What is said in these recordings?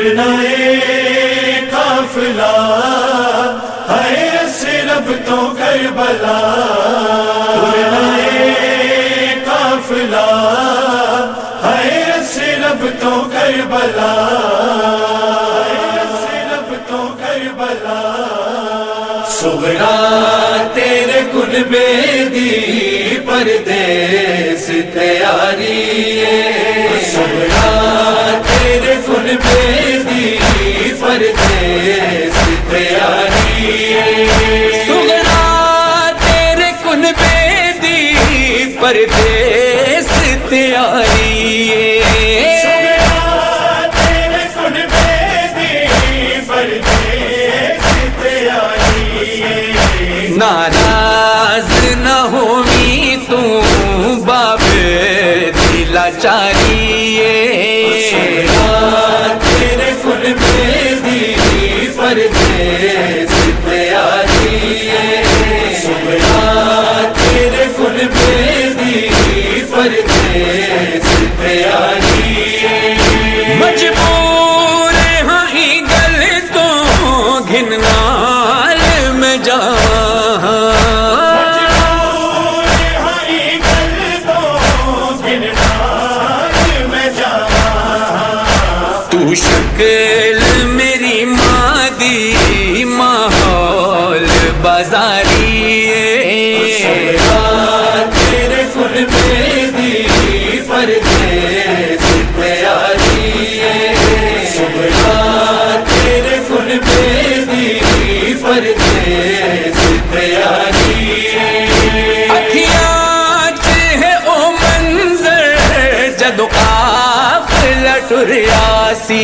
ترنائے قافلہ ہے رب تو کربلا، ترنائے قافلہ ہے رب تو کربلا، رب تو کربلا۔ صغرا تیرے کنبے دی پردیس تیاری ہے، صغرا تیرے کنبے دی پردیس تیاری ہے، صغرا تیرے کنبے دی پردیس تیاری ہے، صغرا تیرے کنبے دی پردیس تیاری ہے۔ ناراض نہ ہوئی تو باب دلا چاری ہے، تیرے کنبے دی پردیس تیاری ہے، تیرے کنبے دی پردیس تیاری ہے۔ مجبور ہاں گل تو گھننال میں جا، شکل میری مادی ماحول بازاری ہے، تیرے کنبے دی پردیس تیاری ہے، تیرے کنبے دی پردیس تیاری ہے۔ اکھیاں چ ہے او منظر جدو قافلہ ٹریا سی،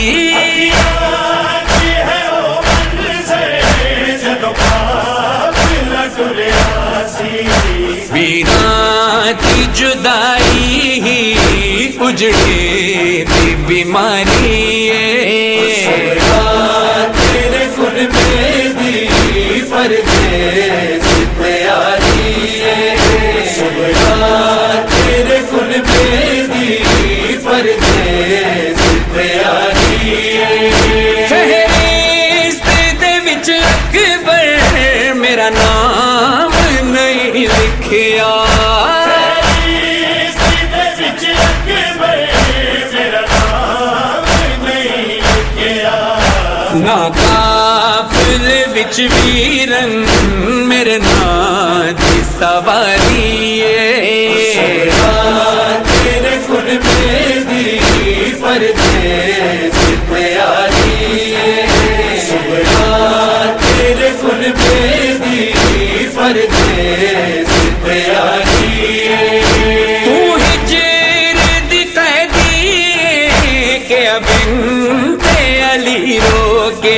ویراں کی جدائی ہی اجڑی دی بیماری ہے، تیرے کنبے دی پردیس تیاری ہے، تیرے کنبے دی پردیس تیاری ہے۔ فہرست دے وچ اکبر میرا نام نہیں لکھیا، فہرست دے وچ اکبر میرا نام نہیں لکھیا، نا قافلے وچ ویرن میرے نام دی سواری ہے، تیرے کنبے دی پردیس تیاری ہے، تیرے کنبے دی پردیس تیاری ہے۔ تو ہجر دی قیدی کہ اب انتے علی روکے،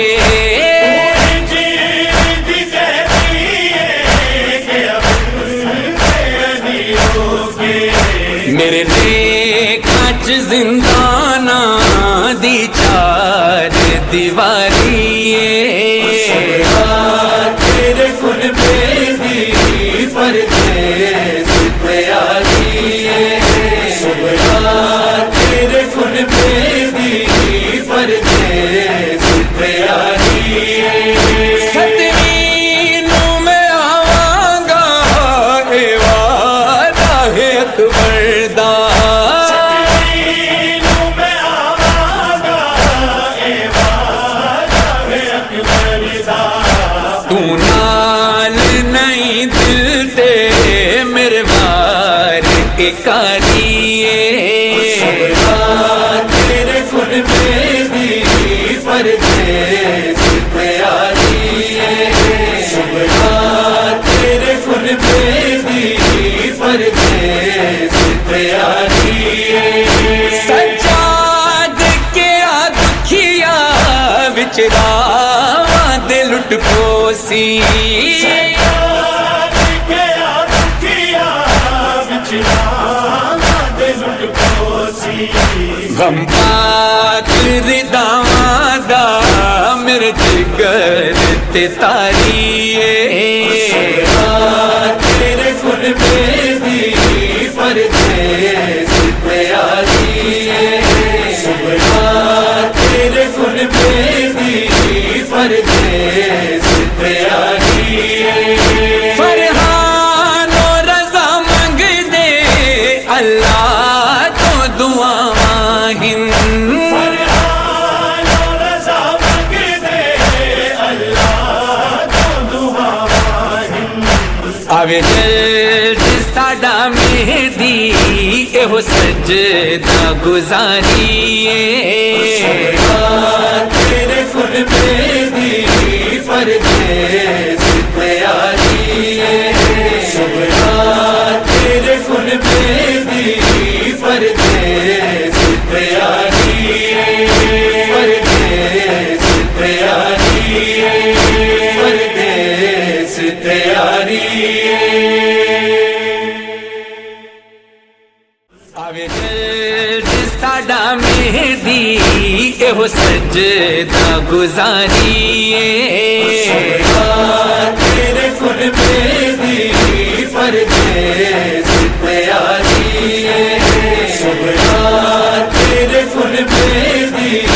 میرے دیکھاں چ زندانہ دی چار دیواری ہے، تیرے کنبے دی پردیس تیاری ہے، تیرے کنبے دی پردیس تیاری ہے۔ ستویں نوں میں آواں گا اے وعدہ ہے اکبر دا، تو نال نہیں دل تے میرے وار کے کاری ہے، تیرے کنبے دی پردیس تیاری ہے، تیرے کنبے دی پردیس تیاری ہے۔ سجاد کے دکھیا وچ راواں دے لٹ پوسی، غم پاک رداواں دا میرے جگر تے تاری ہے، تیرے کنبے دی پردیس تیاری ہے، تیرے میری پردیس تیاری فرحان و رضا منگ دے اللہ تو دعا ماہن فرحان و رضا منگ دے اللہ تو دعا ماہن آوے جلد ساڈا مہدی اہو سجدہ گزاریے تیرے کل میری پردیس تیاری تیرے کل میری پردیس تیاری پردیس تیاری پردیس تیاری آوے جلد ساڈا مہدی اہو سجدہ گزاریے تیرے کل میری پردیس تیاری تیرے کل میری